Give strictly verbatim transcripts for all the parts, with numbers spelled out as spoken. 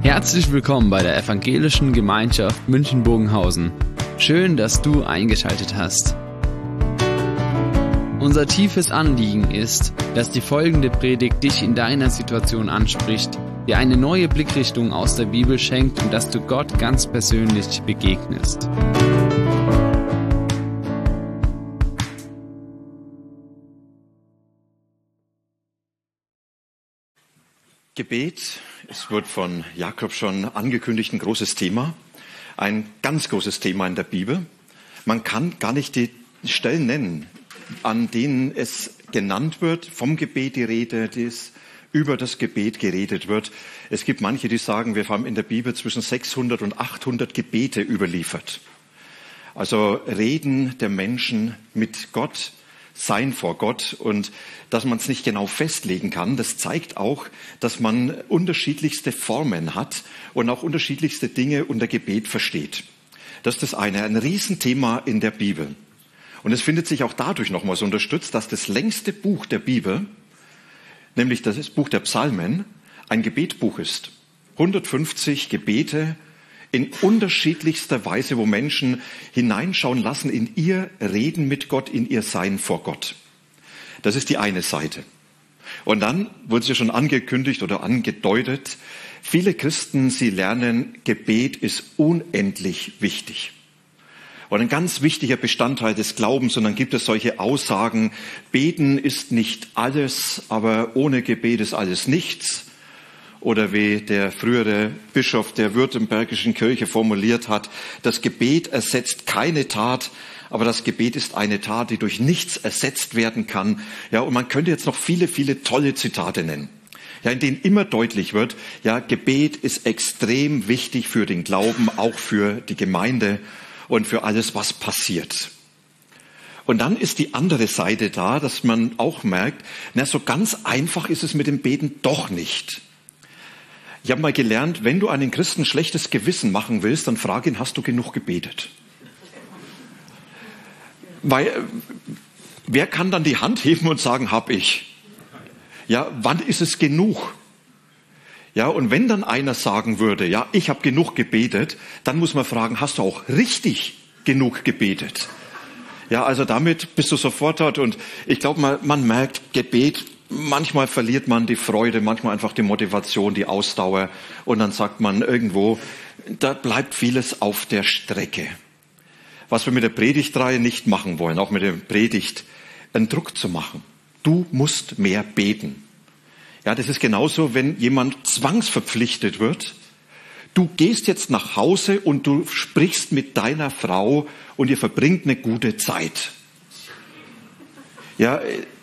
Herzlich willkommen bei der Evangelischen Gemeinschaft München-Bogenhausen. Schön, dass du eingeschaltet hast. Unser tiefes Anliegen ist, dass die folgende Predigt dich in deiner Situation anspricht, dir eine neue Blickrichtung aus der Bibel schenkt und dass du Gott ganz persönlich begegnest. Gebet, es wird von Jakob schon angekündigt, ein großes Thema, ein ganz großes Thema in der Bibel. Man kann gar nicht die Stellen nennen, an denen es genannt wird, vom Gebet die Rede, die es über das Gebet geredet wird. Es gibt manche, die sagen, wir haben in der Bibel zwischen sechshundert und achthundert Gebete überliefert. Also Reden der Menschen mit Gott, Sein vor Gott, und dass man es nicht genau festlegen kann, das zeigt auch, dass man unterschiedlichste Formen hat und auch unterschiedlichste Dinge unter Gebet versteht. Das ist das eine, ein Riesenthema in der Bibel. Und es findet sich auch dadurch nochmals unterstützt, dass das längste Buch der Bibel, nämlich das Buch der Psalmen, ein Gebetbuch ist. hundertfünfzig Gebete in unterschiedlichster Weise, wo Menschen hineinschauen lassen in ihr Reden mit Gott, in ihr Sein vor Gott. Das ist die eine Seite. Und dann wurde es ja schon angekündigt oder angedeutet, viele Christen, sie lernen, Gebet ist unendlich wichtig. Und ein ganz wichtiger Bestandteil des Glaubens, und dann gibt es solche Aussagen, Beten ist nicht alles, aber ohne Gebet ist alles nichts. Oder wie der frühere Bischof der Württembergischen Kirche formuliert hat, das Gebet ersetzt keine Tat, aber das Gebet ist eine Tat, die durch nichts ersetzt werden kann. Ja, und man könnte jetzt noch viele, viele tolle Zitate nennen, ja, in denen immer deutlich wird, ja, Gebet ist extrem wichtig für den Glauben, auch für die Gemeinde und für alles, was passiert. Und dann ist die andere Seite da, dass man auch merkt, na, so ganz einfach ist es mit dem Beten doch nicht. Ich habe mal gelernt, wenn du einen Christen schlechtes Gewissen machen willst, dann frag ihn, hast du genug gebetet? Weil, wer kann dann die Hand heben und sagen, hab ich? Ja, wann ist es genug? Ja, und wenn dann einer sagen würde, ja, ich habe genug gebetet, dann muss man fragen, hast du auch richtig genug gebetet? Ja, also damit bist du sofort dort, und ich glaube, man, man merkt, Gebet, manchmal verliert man die Freude, manchmal einfach die Motivation, die Ausdauer, und dann sagt man irgendwo, da bleibt vieles auf der Strecke. Was wir mit der Predigtreihe nicht machen wollen, auch mit der Predigt, einen Druck zu machen. Du musst mehr beten. Ja, das ist genauso, wenn jemand zwangsverpflichtet wird. Du gehst jetzt nach Hause und du sprichst mit deiner Frau und ihr verbringt eine gute Zeit. Ja,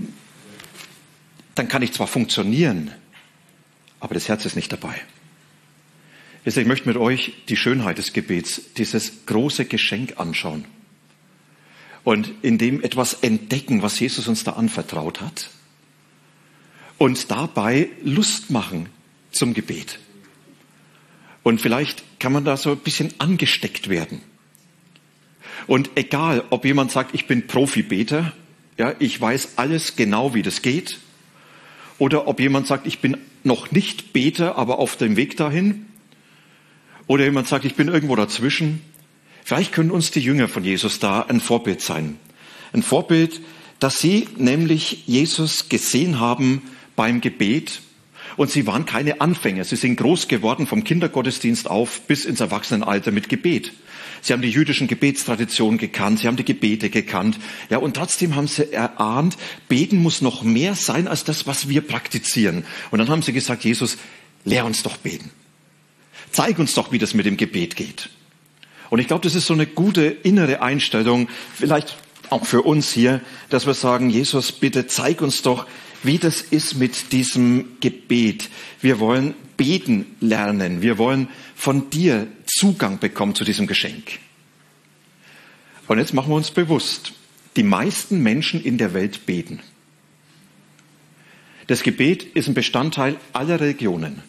dann kann ich zwar funktionieren, aber das Herz ist nicht dabei. Ich möchte mit euch die Schönheit des Gebets, dieses große Geschenk anschauen und in dem etwas entdecken, was Jesus uns da anvertraut hat, und dabei Lust machen zum Gebet. Und vielleicht kann man da so ein bisschen angesteckt werden. Und egal, ob jemand sagt, ich bin Profibeter, ja, ich weiß alles genau, wie das geht, oder ob jemand sagt, ich bin noch nicht Beter, aber auf dem Weg dahin, oder jemand sagt, ich bin irgendwo dazwischen. Vielleicht können uns die Jünger von Jesus da ein Vorbild sein. Ein Vorbild, dass sie nämlich Jesus gesehen haben beim Gebet. Und sie waren keine Anfänger. Sie sind groß geworden vom Kindergottesdienst auf bis ins Erwachsenenalter mit Gebet. Sie haben die jüdischen Gebetstraditionen gekannt. Sie haben die Gebete gekannt. Ja, und trotzdem haben sie erahnt, Beten muss noch mehr sein als das, was wir praktizieren. Und dann haben sie gesagt, Jesus, lehr uns doch beten. Zeig uns doch, wie das mit dem Gebet geht. Und ich glaube, das ist so eine gute innere Einstellung, vielleicht auch für uns hier, dass wir sagen, Jesus, bitte zeig uns doch, wie das ist mit diesem Gebet. Wir wollen beten lernen. Wir wollen von dir Zugang bekommen zu diesem Geschenk. Und jetzt machen wir uns bewusst, die meisten Menschen in der Welt beten. Das Gebet ist ein Bestandteil aller Religionen.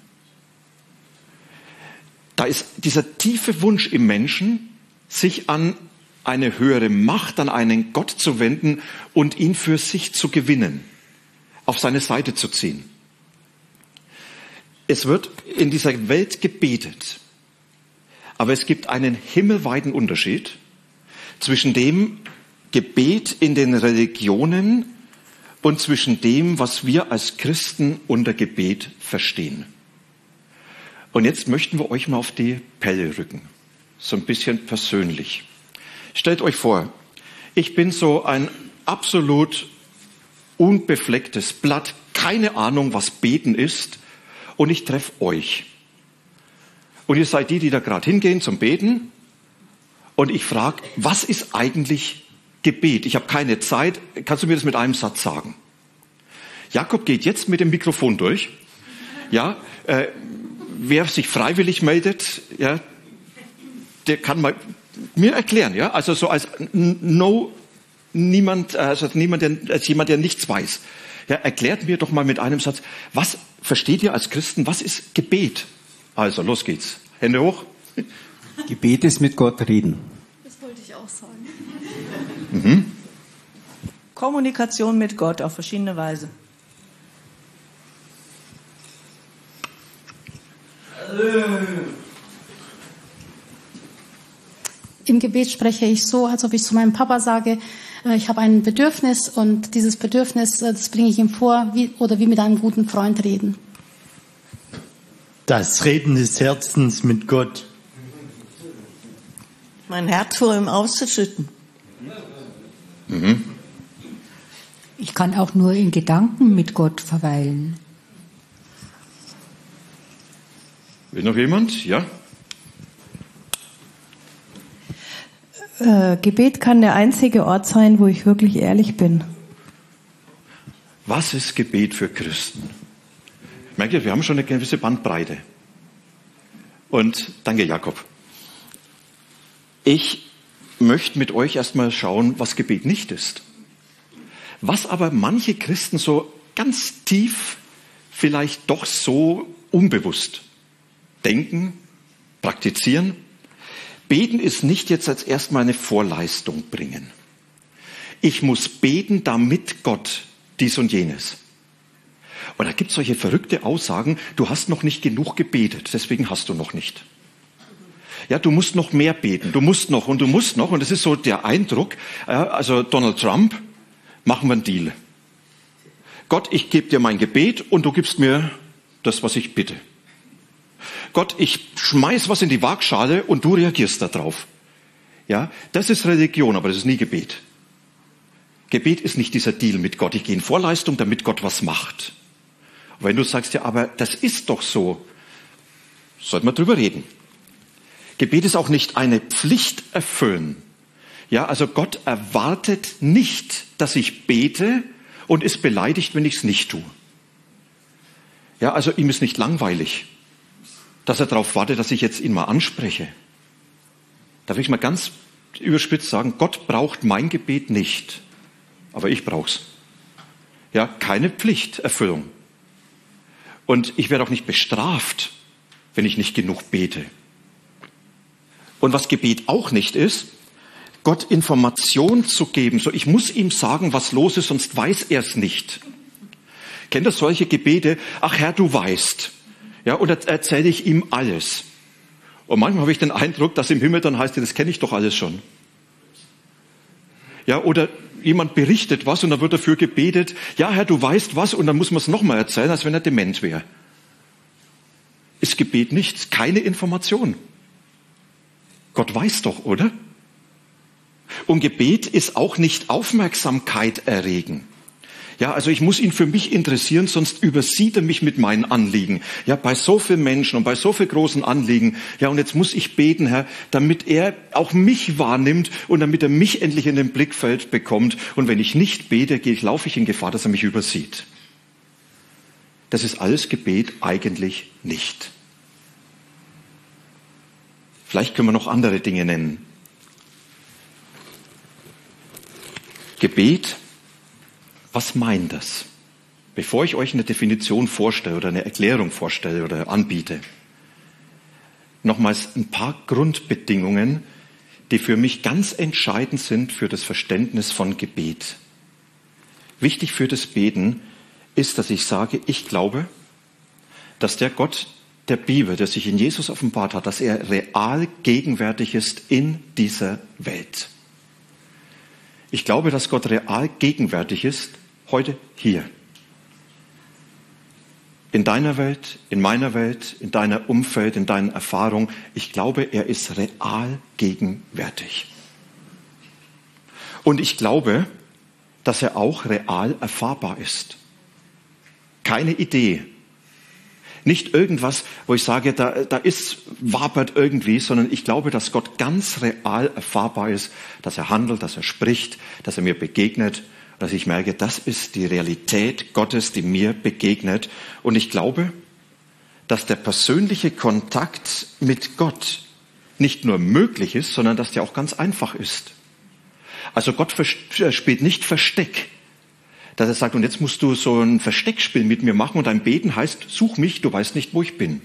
Da ist dieser tiefe Wunsch im Menschen, sich an eine höhere Macht, an einen Gott zu wenden und ihn für sich zu gewinnen, auf seine Seite zu ziehen. Es wird in dieser Welt gebetet. Aber es gibt einen himmelweiten Unterschied zwischen dem Gebet in den Religionen und zwischen dem, was wir als Christen unter Gebet verstehen. Und jetzt möchten wir euch mal auf die Pelle rücken. So ein bisschen persönlich. Stellt euch vor, ich bin so ein absolut unbeflecktes Blatt, keine Ahnung, was Beten ist, und ich treffe euch. Und ihr seid die, die da gerade hingehen zum Beten, und ich frage, was ist eigentlich Gebet? Ich habe keine Zeit, kannst du mir das mit einem Satz sagen? Jakob geht jetzt mit dem Mikrofon durch. Ja, äh, wer sich freiwillig meldet, ja, der kann mal mir erklären, ja, also so als no, niemand, also niemand, der, als jemand, der nichts weiß. Ja, erklärt mir doch mal mit einem Satz, was versteht ihr als Christen, was ist Gebet? Also, los geht's. Hände hoch. Gebet ist mit Gott reden. Das wollte ich auch sagen. Mhm. Kommunikation mit Gott auf verschiedene Weise. Im Gebet spreche ich so, als ob ich zu meinem Papa sage, ich habe ein Bedürfnis und dieses Bedürfnis, das bringe ich ihm vor, wie, oder wie mit einem guten Freund reden. Das Reden des Herzens mit Gott. Mein Herz vor ihm auszuschütten. Mhm. Ich kann auch nur in Gedanken mit Gott verweilen. Will noch jemand? Ja? Äh, Gebet kann der einzige Ort sein, wo ich wirklich ehrlich bin. Was ist Gebet für Christen? Merkt ihr, wir haben schon eine gewisse Bandbreite. Und danke, Jakob. Ich möchte mit euch erstmal schauen, was Gebet nicht ist. Was aber manche Christen so ganz tief vielleicht doch so unbewusst denken, praktizieren. Beten ist nicht jetzt als erstmal eine Vorleistung bringen. Ich muss beten, damit Gott dies und jenes. Und da gibt es solche verrückte Aussagen, du hast noch nicht genug gebetet, deswegen hast du noch nicht. Ja, du musst noch mehr beten, du musst noch und du musst noch. Und das ist so der Eindruck, also Donald Trump, machen wir einen Deal. Gott, ich gebe dir mein Gebet und du gibst mir das, was ich bitte. Gott, ich schmeiß was in die Waagschale und du reagierst darauf. Ja, das ist Religion, aber das ist nie Gebet. Gebet ist nicht dieser Deal mit Gott. Ich gehe in Vorleistung, damit Gott was macht. Und wenn du sagst, ja, aber das ist doch so, sollten wir drüber reden. Gebet ist auch nicht eine Pflicht erfüllen. Ja, also Gott erwartet nicht, dass ich bete und ist beleidigt, wenn ich es nicht tue. Ja, also ihm ist nicht langweilig, dass er darauf wartet, dass ich jetzt ihn mal anspreche. Darf ich mal ganz überspitzt sagen, Gott braucht mein Gebet nicht, aber ich brauch's. Ja, keine Pflichterfüllung. Und ich werde auch nicht bestraft, wenn ich nicht genug bete. Und was Gebet auch nicht ist, Gott Information zu geben. So, ich muss ihm sagen, was los ist, sonst weiß er es nicht. Kennt ihr solche Gebete? Ach Herr, du weißt. Ja, und dann erzähle ich ihm alles. Und manchmal habe ich den Eindruck, dass im Himmel dann heißt, das kenne ich doch alles schon. Ja, oder jemand berichtet was und dann wird dafür gebetet, ja Herr, du weißt was, und dann muss man es nochmal erzählen, als wenn er dement wäre. Ist Gebet nichts, keine Information. Gott weiß doch, oder? Und Gebet ist auch nicht Aufmerksamkeit erregen. Ja, also ich muss ihn für mich interessieren, sonst übersieht er mich mit meinen Anliegen. Ja, bei so vielen Menschen und bei so vielen großen Anliegen. Ja, und jetzt muss ich beten, Herr, damit er auch mich wahrnimmt und damit er mich endlich in den Blickfeld bekommt. Und wenn ich nicht bete, gehe ich, laufe ich in Gefahr, dass er mich übersieht. Das ist alles Gebet eigentlich nicht. Vielleicht können wir noch andere Dinge nennen. Gebet, was meint das? Bevor ich euch eine Definition vorstelle oder eine Erklärung vorstelle oder anbiete, nochmals ein paar Grundbedingungen, die für mich ganz entscheidend sind für das Verständnis von Gebet. Wichtig für das Beten ist, dass ich sage, ich glaube, dass der Gott der Bibel, der sich in Jesus offenbart hat, dass er real gegenwärtig ist in dieser Welt. Ich glaube, dass Gott real gegenwärtig ist, heute hier. In deiner Welt, in meiner Welt, in deiner Umfeld, in deinen Erfahrungen. Ich glaube, er ist real gegenwärtig. Und ich glaube, dass er auch real erfahrbar ist. Keine Idee. Nicht irgendwas, wo ich sage, da, da ist, wabert irgendwie, sondern ich glaube, dass Gott ganz real erfahrbar ist, dass er handelt, dass er spricht, dass er mir begegnet, dass ich merke, das ist die Realität Gottes, die mir begegnet. Und ich glaube, dass der persönliche Kontakt mit Gott nicht nur möglich ist, sondern dass der auch ganz einfach ist. Also Gott spielt nicht Versteck, dass er sagt, und jetzt musst du so ein Versteckspiel mit mir machen und dein Beten heißt, such mich, du weißt nicht, wo ich bin.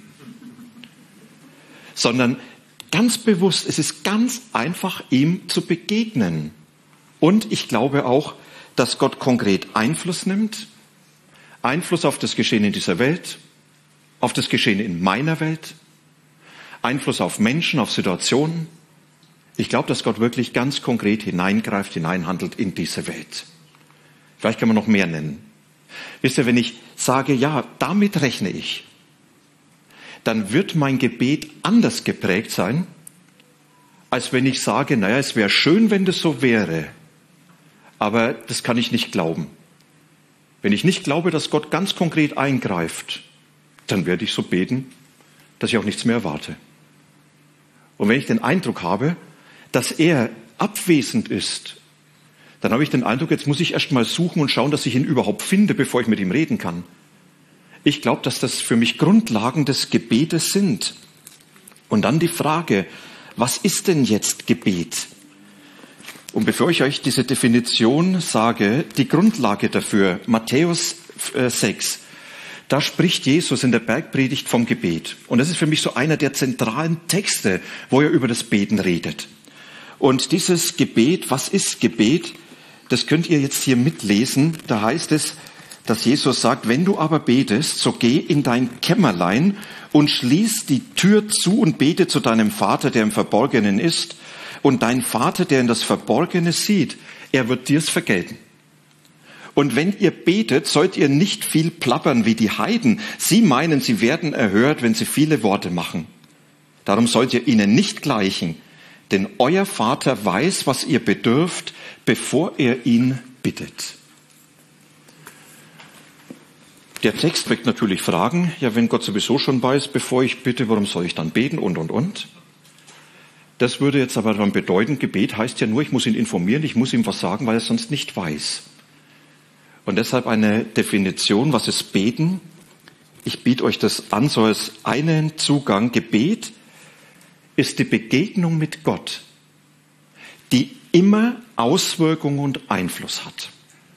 Sondern ganz bewusst, es ist ganz einfach, ihm zu begegnen. Und ich glaube auch, dass Gott konkret Einfluss nimmt, Einfluss auf das Geschehen in dieser Welt, auf das Geschehen in meiner Welt, Einfluss auf Menschen, auf Situationen. Ich glaube, dass Gott wirklich ganz konkret hineingreift, hineinhandelt in diese Welt. Vielleicht kann man noch mehr nennen. Wisst ihr, wenn ich sage, ja, damit rechne ich, dann wird mein Gebet anders geprägt sein, als wenn ich sage, naja, es wäre schön, wenn das so wäre, aber das kann ich nicht glauben. Wenn ich nicht glaube, dass Gott ganz konkret eingreift, dann werde ich so beten, dass ich auch nichts mehr erwarte. Und wenn ich den Eindruck habe, dass er abwesend ist, dann habe ich den Eindruck, jetzt muss ich erst mal suchen und schauen, dass ich ihn überhaupt finde, bevor ich mit ihm reden kann. Ich glaube, dass das für mich Grundlagen des Gebetes sind. Und dann die Frage, was ist denn jetzt Gebet? Und bevor ich euch diese Definition sage, die Grundlage dafür, Matthäus sechs, da spricht Jesus in der Bergpredigt vom Gebet. Und das ist für mich so einer der zentralen Texte, wo er über das Beten redet. Und dieses Gebet, was ist Gebet? Das könnt ihr jetzt hier mitlesen. Da heißt es, dass Jesus sagt, wenn du aber betest, so geh in dein Kämmerlein und schließ die Tür zu und bete zu deinem Vater, der im Verborgenen ist. Und dein Vater, der in das Verborgene sieht, er wird dir's vergelten. Und wenn ihr betet, sollt ihr nicht viel plappern wie die Heiden. Sie meinen, sie werden erhört, wenn sie viele Worte machen. Darum sollt ihr ihnen nicht gleichen. Denn euer Vater weiß, was ihr bedürft, bevor er ihn bittet. Der Text weckt natürlich Fragen. Ja, wenn Gott sowieso schon weiß, bevor ich bitte, warum soll ich dann beten und, und, und? Das würde jetzt aber dann bedeuten, Gebet heißt ja nur, ich muss ihn informieren, ich muss ihm was sagen, weil er es sonst nicht weiß. Und deshalb eine Definition, was ist Beten? Ich biete euch das an, so als einen Zugang. Gebet ist die Begegnung mit Gott, die immer Auswirkung und Einfluss hat.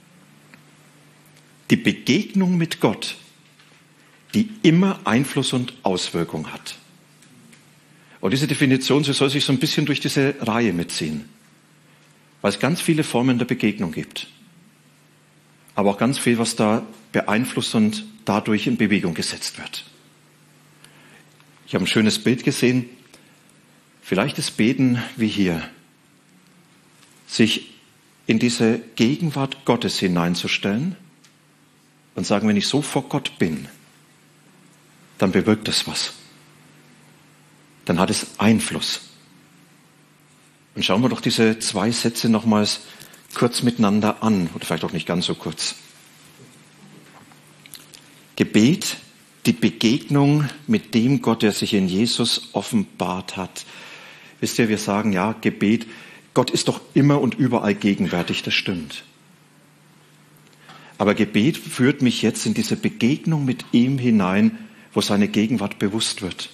Die Begegnung mit Gott, die immer Einfluss und Auswirkung hat. Und diese Definition, sie soll sich so ein bisschen durch diese Reihe mitziehen, weil es ganz viele Formen der Begegnung gibt, aber auch ganz viel, was da beeinflusst und dadurch in Bewegung gesetzt wird. Ich habe ein schönes Bild gesehen. Vielleicht ist Beten wie hier, sich in diese Gegenwart Gottes hineinzustellen und sagen, wenn ich so vor Gott bin, dann bewirkt es was. Dann hat es Einfluss. Und schauen wir doch diese zwei Sätze nochmals kurz miteinander an, oder vielleicht auch nicht ganz so kurz. Gebet, die Begegnung mit dem Gott, der sich in Jesus offenbart hat. Wisst ihr, wir sagen, ja, Gebet, Gott ist doch immer und überall gegenwärtig, das stimmt. Aber Gebet führt mich jetzt in diese Begegnung mit ihm hinein, wo seine Gegenwart bewusst wird.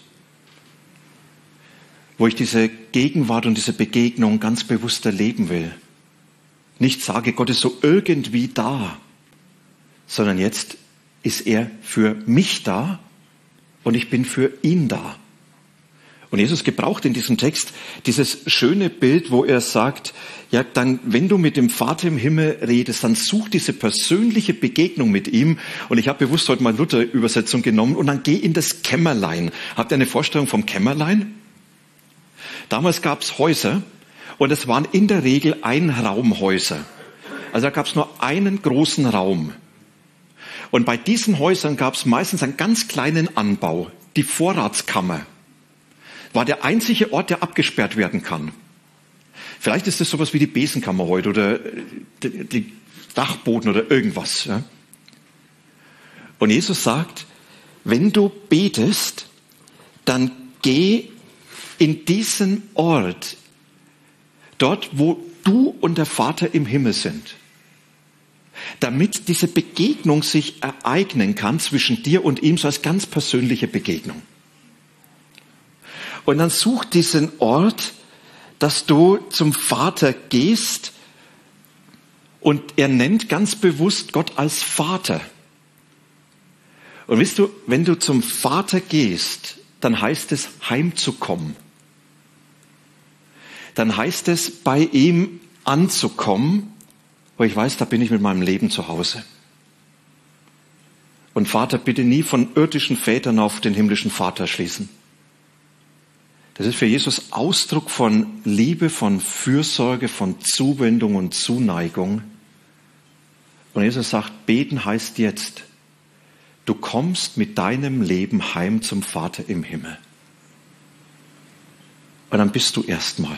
Wo ich diese Gegenwart und diese Begegnung ganz bewusst erleben will. Nicht sage, Gott ist so irgendwie da, sondern jetzt ist er für mich da und ich bin für ihn da. Und Jesus gebraucht in diesem Text dieses schöne Bild, wo er sagt, ja, dann, wenn du mit dem Vater im Himmel redest, dann such diese persönliche Begegnung mit ihm. Und ich habe bewusst heute mal Luther-Übersetzung genommen und dann geh in das Kämmerlein. Habt ihr eine Vorstellung vom Kämmerlein? Damals gab es Häuser und es waren in der Regel Einraumhäuser. Also da gab es nur einen großen Raum. Und bei diesen Häusern gab es meistens einen ganz kleinen Anbau, die Vorratskammer. War der einzige Ort, der abgesperrt werden kann. Vielleicht ist das sowas wie die Besenkammer heute oder die, die Dachboden oder irgendwas. Ja. Und Jesus sagt, wenn du betest, dann geh in diesen Ort, dort, wo du und der Vater im Himmel sind, damit diese Begegnung sich ereignen kann zwischen dir und ihm, so als ganz persönliche Begegnung. Und dann such diesen Ort, dass du zum Vater gehst, und er nennt ganz bewusst Gott als Vater. Und wisst du, wenn du zum Vater gehst, dann heißt es heimzukommen. Dann heißt es, bei ihm anzukommen, wo ich weiß, da bin ich mit meinem Leben zu Hause. Und Vater, bitte nie von irdischen Vätern auf den himmlischen Vater schließen. Das ist für Jesus Ausdruck von Liebe, von Fürsorge, von Zuwendung und Zuneigung. Und Jesus sagt, beten heißt jetzt, du kommst mit deinem Leben heim zum Vater im Himmel. Und dann bist du erstmal.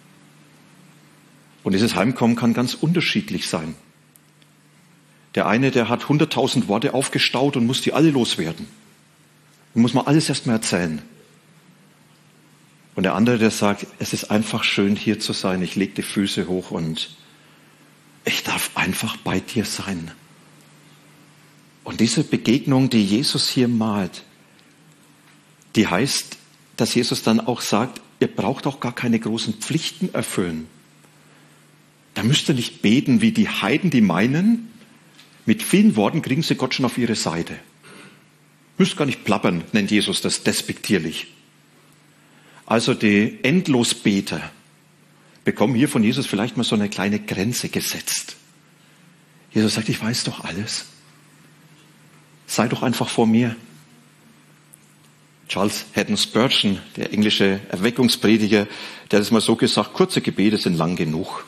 Und dieses Heimkommen kann ganz unterschiedlich sein. Der eine, der hat hunderttausend Worte aufgestaut und muss die alle loswerden. Da muss man alles erstmal erzählen. Und der andere, der sagt, es ist einfach schön, hier zu sein. Ich lege die Füße hoch und ich darf einfach bei dir sein. Und diese Begegnung, die Jesus hier malt, die heißt, dass Jesus dann auch sagt, ihr braucht auch gar keine großen Pflichten erfüllen. Da müsst ihr nicht beten wie die Heiden, die meinen, mit vielen Worten kriegen sie Gott schon auf ihre Seite. Müsst gar nicht plappern, nennt Jesus das despektierlich. Also die Endlosbeter bekommen hier von Jesus vielleicht mal so eine kleine Grenze gesetzt. Jesus sagt, ich weiß doch alles. Sei doch einfach vor mir. Charles Haddon Spurgeon, der englische Erweckungsprediger, der hat es mal so gesagt, kurze Gebete sind lang genug.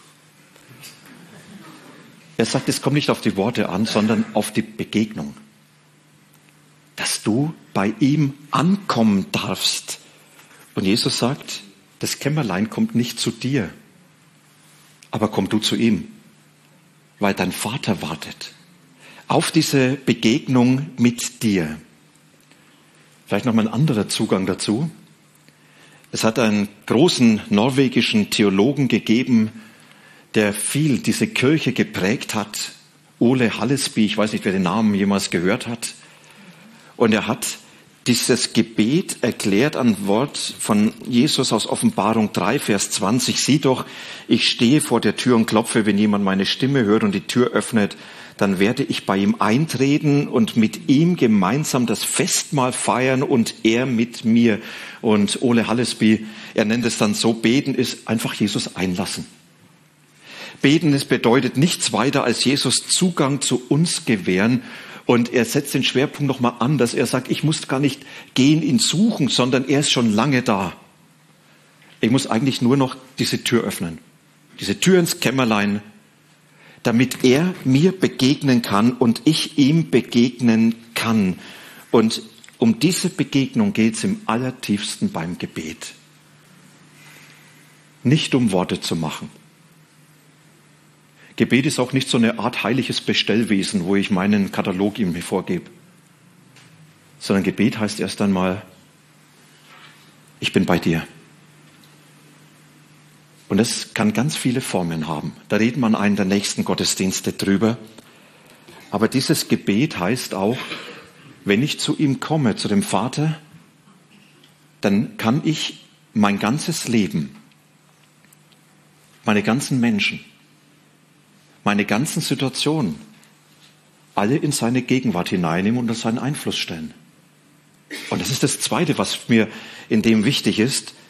Er sagt, es kommt nicht auf die Worte an, sondern auf die Begegnung. Dass du bei ihm ankommen darfst. Und Jesus sagt, das Kämmerlein kommt nicht zu dir, aber komm du zu ihm, weil dein Vater wartet auf diese Begegnung mit dir. Vielleicht noch mal ein anderer Zugang dazu. Es hat einen großen norwegischen Theologen gegeben, der viel diese Kirche geprägt hat, Ole Hallesby, ich weiß nicht, wer den Namen jemals gehört hat. Und er hat dieses Gebet erklärt an Wort von Jesus aus Offenbarung drei, Vers zwanzig. Sieh doch, ich stehe vor der Tür und klopfe, wenn jemand meine Stimme hört und die Tür öffnet, dann werde ich bei ihm eintreten und mit ihm gemeinsam das Festmahl feiern und er mit mir. Und Ole Hallesby, er nennt es dann so, beten ist einfach Jesus einlassen. Beten ist bedeutet nichts weiter als Jesus Zugang zu uns gewähren. Und er setzt den Schwerpunkt nochmal anders. Er sagt, ich muss gar nicht gehen, ihn suchen, sondern er ist schon lange da. Ich muss eigentlich nur noch diese Tür öffnen. Diese Tür ins Kämmerlein, damit er mir begegnen kann und ich ihm begegnen kann. Und um diese Begegnung geht es im allertiefsten beim Gebet. Nicht um Worte zu machen. Gebet ist auch nicht so eine Art heiliges Bestellwesen, wo ich meinen Katalog ihm vorgebe. Sondern Gebet heißt erst einmal, ich bin bei dir. Und das kann ganz viele Formen haben. Da reden wir an einem der nächsten Gottesdienste drüber. Aber dieses Gebet heißt auch, wenn ich zu ihm komme, zu dem Vater, dann kann ich mein ganzes Leben, meine ganzen Menschen, meine ganzen Situationen, alle in seine Gegenwart hineinnehmen und unter seinen Einfluss stellen. Und das ist das Zweite, was mir in dem wichtig ist.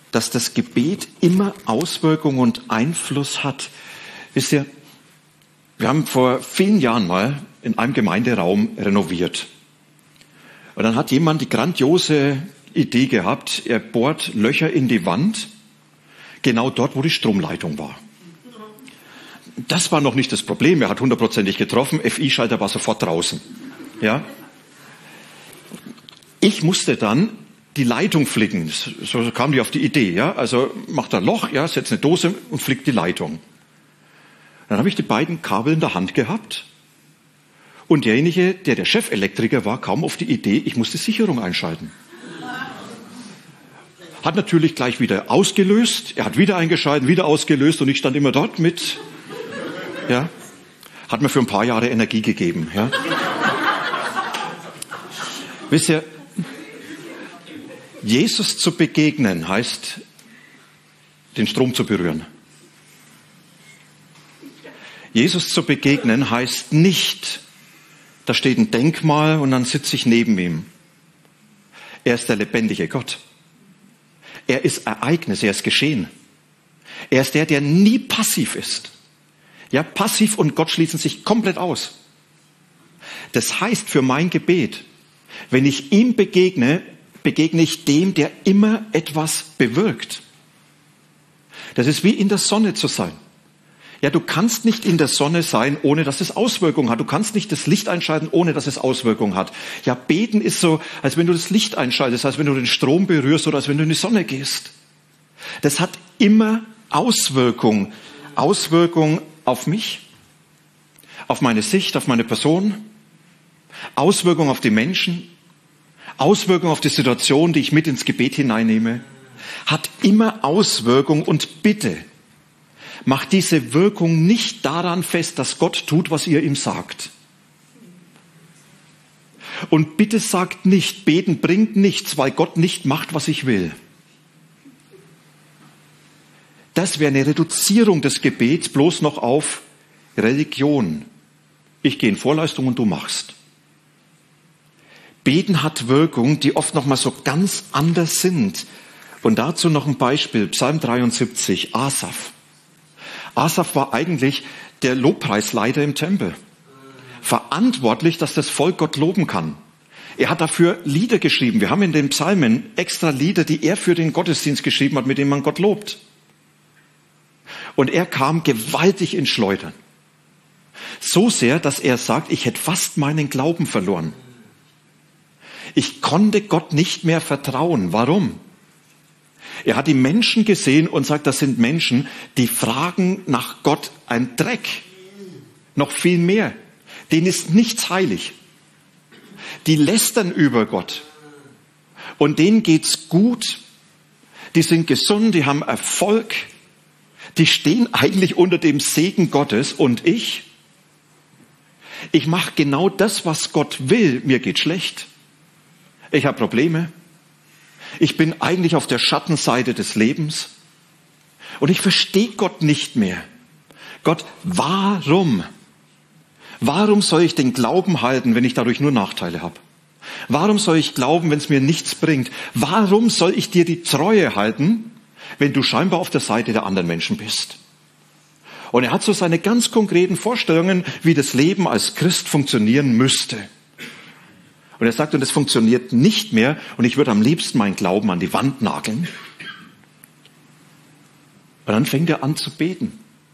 dass das Gebet immer Auswirkungen und Einfluss hat. Wisst ihr, wir haben vor vielen Jahren mal in einem Gemeinderaum renoviert. Und dann hat jemand die grandiose Idee gehabt, er bohrt Löcher in die Wand, genau dort, wo die Stromleitung war. Das war noch nicht das Problem, er hat hundertprozentig getroffen, F I-Schalter war sofort draußen. Ja? Ich musste dann die Leitung flicken, so kam die auf die Idee. Ja? Also macht ein Loch, ja, setzt eine Dose und flickt die Leitung. Dann habe ich die beiden Kabel in der Hand gehabt und derjenige, der der Chefelektriker war, kam auf die Idee, ich muss die Sicherung einschalten. Hat natürlich gleich wieder ausgelöst, er hat wieder eingeschaltet, wieder ausgelöst und ich stand immer dort mit. Ja, hat mir für ein paar Jahre Energie gegeben. Ja. Wisst ihr, Jesus zu begegnen heißt, den Strom zu berühren. Jesus zu begegnen heißt nicht, da steht ein Denkmal und dann sitze ich neben ihm. Er ist der lebendige Gott. Er ist Ereignis, er ist Geschehen. Er ist der, der nie passiv ist. Ja, passiv und Gott schließen sich komplett aus. Das heißt für mein Gebet, wenn ich ihm begegne, begegne ich dem, der immer etwas bewirkt. Das ist wie in der Sonne zu sein. Ja, du kannst nicht in der Sonne sein, ohne dass es Auswirkungen hat. Du kannst nicht das Licht einschalten, ohne dass es Auswirkungen hat. Ja, beten ist so, als wenn du das Licht einschaltest, als wenn du den Strom berührst oder als wenn du in die Sonne gehst. Das hat immer Auswirkungen. Auswirkungen auf mich, auf meine Sicht, auf meine Person, Auswirkungen auf die Menschen, Auswirkungen auf die Situation, die ich mit ins Gebet hineinnehme. Hat immer Auswirkungen und bitte, macht diese Wirkung nicht daran fest, dass Gott tut, was ihr ihm sagt. Und bitte sagt nicht, beten bringt nichts, weil Gott nicht macht, was ich will. Das wäre eine Reduzierung des Gebets bloß noch auf Religion. Ich gehe in Vorleistung und du machst. Beten hat Wirkung, die oft noch mal so ganz anders sind. Und dazu noch ein Beispiel, Psalm dreiundsiebzig, Asaf. Asaf war eigentlich der Lobpreisleiter im Tempel. Verantwortlich, dass das Volk Gott loben kann. Er hat dafür Lieder geschrieben. Wir haben in den Psalmen extra Lieder, die er für den Gottesdienst geschrieben hat, mit denen man Gott lobt. Und er kam gewaltig ins Schleudern. So sehr, dass er sagt, ich hätte fast meinen Glauben verloren. Ich konnte Gott nicht mehr vertrauen. Warum? Er hat die Menschen gesehen und sagt, das sind Menschen, die fragen nach Gott ein Dreck. Noch viel mehr. Denen ist nichts heilig. Die lästern über Gott. Und denen geht's gut. Die sind gesund, die haben Erfolg. Die stehen eigentlich unter dem Segen Gottes. Und ich? Ich mache genau das, was Gott will. Mir geht schlecht. Ich habe Probleme. Ich bin eigentlich auf der Schattenseite des Lebens. Und ich verstehe Gott nicht mehr. Gott, warum? Warum soll ich den Glauben halten, wenn ich dadurch nur Nachteile habe? Warum soll ich glauben, wenn es mir nichts bringt? Warum soll ich dir die Treue halten, wenn du scheinbar auf der Seite der anderen Menschen bist? Und er hat so seine ganz konkreten Vorstellungen, wie das Leben als Christ funktionieren müsste. Und er sagt, und es funktioniert nicht mehr und ich würde am liebsten meinen Glauben an die Wand nageln. Und dann fängt er an zu beten.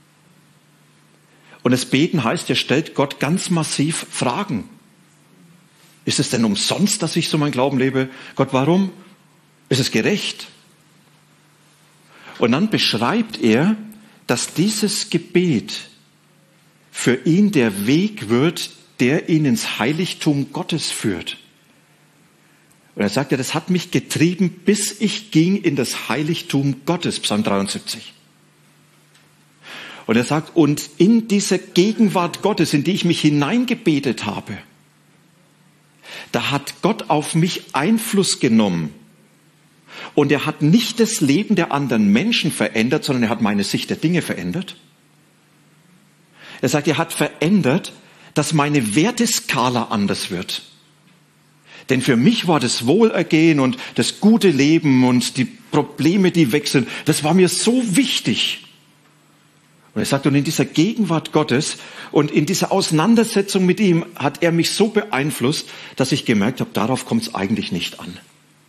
Und das Beten heißt, er stellt Gott ganz massiv Fragen. Ist es denn umsonst, dass ich so mein Glauben lebe? Gott, warum? Ist es gerecht? Und dann beschreibt er, dass dieses Gebet für ihn der Weg wird, der ihn ins Heiligtum Gottes führt. Und er sagt ja, das hat mich getrieben, bis ich ging in das Heiligtum Gottes, Psalm dreiundsiebzig. Und er sagt, und in diese Gegenwart Gottes, in die ich mich hineingebetet habe, da hat Gott auf mich Einfluss genommen. Und er hat nicht das Leben der anderen Menschen verändert, sondern er hat meine Sicht der Dinge verändert. Er sagt, er hat verändert, dass meine Werteskala anders wird. Denn für mich war das Wohlergehen und das gute Leben und die Probleme, die weg sind, das war mir so wichtig. Und er sagt, und in dieser Gegenwart Gottes und in dieser Auseinandersetzung mit ihm hat er mich so beeinflusst, dass ich gemerkt habe, darauf kommt es eigentlich nicht an.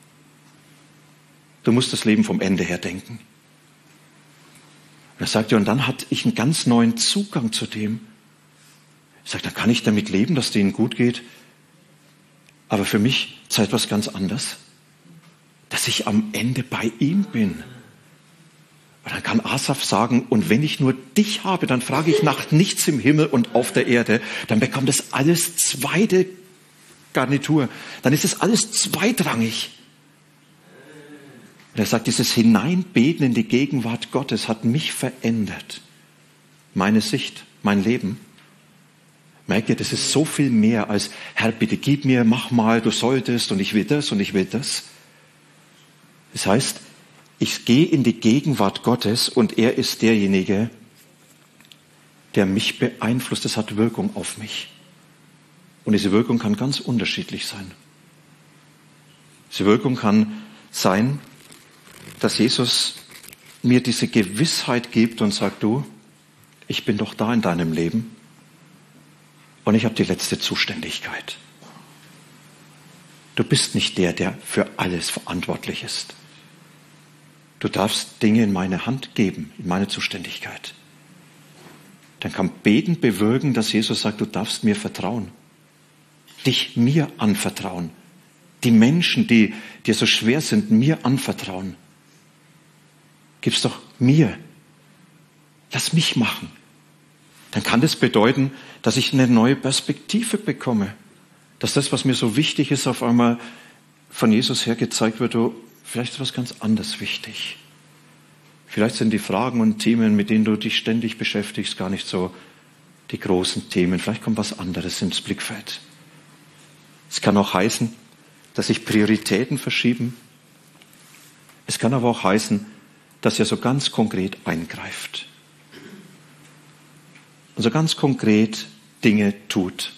Du musst das Leben vom Ende her denken. Und er sagt, ja, und dann hatte ich einen ganz neuen Zugang zu dem. Ich sage, dann kann ich damit leben, dass es denen gut geht. Aber für mich ist etwas ganz anderes. Dass ich am Ende bei ihm bin. Und dann kann Asaf sagen, und wenn ich nur dich habe, dann frage ich nach nichts im Himmel und auf der Erde. Dann bekommt das alles zweite Garnitur. Dann ist es alles zweitrangig. Und er sagt, dieses Hineinbeten in die Gegenwart Gottes hat mich verändert. Meine Sicht, mein Leben. Merkt ihr, das ist so viel mehr als, Herr, bitte gib mir, mach mal, du solltest und ich will das und ich will das. Das heißt, ich gehe in die Gegenwart Gottes und er ist derjenige, der mich beeinflusst. Das hat Wirkung auf mich. Und diese Wirkung kann ganz unterschiedlich sein. Diese Wirkung kann sein, dass Jesus mir diese Gewissheit gibt und sagt, du, ich bin doch da in deinem Leben. Und ich habe die letzte Zuständigkeit. Du bist nicht der, der für alles verantwortlich ist. Du darfst Dinge in meine Hand geben, in meine Zuständigkeit. Dann kann Beten bewirken, dass Jesus sagt, du darfst mir vertrauen. Dich mir anvertrauen. Die Menschen, die dir so schwer sind, mir anvertrauen. Gib's doch mir. Lass mich machen. Dann kann das bedeuten, dass ich eine neue Perspektive bekomme. Dass das, was mir so wichtig ist, auf einmal von Jesus her gezeigt wird, oh, vielleicht ist was ganz anderes wichtig. Vielleicht sind die Fragen und Themen, mit denen du dich ständig beschäftigst, gar nicht so die großen Themen. Vielleicht kommt was anderes ins Blickfeld. Es kann auch heißen, dass sich Prioritäten verschieben. Es kann aber auch heißen, dass er so ganz konkret eingreift. Und so ganz konkret Dinge tut.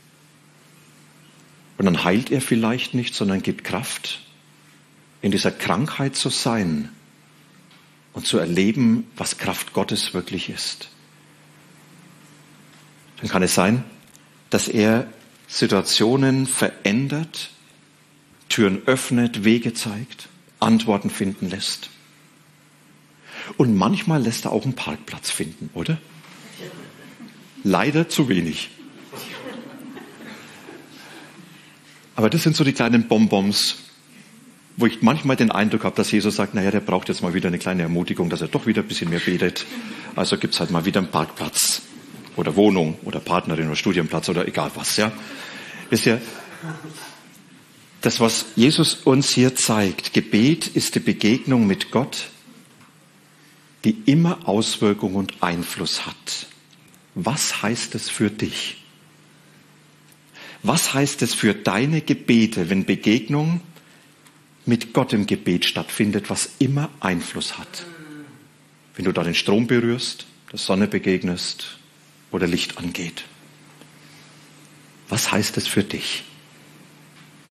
Und dann heilt er vielleicht nicht, sondern gibt Kraft, in dieser Krankheit zu sein und zu erleben, was Kraft Gottes wirklich ist. Dann kann es sein, dass er Situationen verändert, Türen öffnet, Wege zeigt, Antworten finden lässt. Und manchmal lässt er auch einen Parkplatz finden, oder? Leider zu wenig. Aber das sind so die kleinen Bonbons, wo ich manchmal den Eindruck habe, dass Jesus sagt, naja, der braucht jetzt mal wieder eine kleine Ermutigung, dass er doch wieder ein bisschen mehr betet. Also gibt's halt mal wieder einen Parkplatz oder Wohnung oder Partnerin oder Studienplatz oder egal was. Ja, ist ja das, was Jesus uns hier zeigt. Gebet ist die Begegnung mit Gott, die immer Auswirkung und Einfluss hat. Was heißt es für dich? Was heißt es für deine Gebete, wenn Begegnung mit Gott im Gebet stattfindet, was immer Einfluss hat? Wenn du da den Strom berührst, der Sonne begegnest oder Licht angeht. Was heißt es für dich?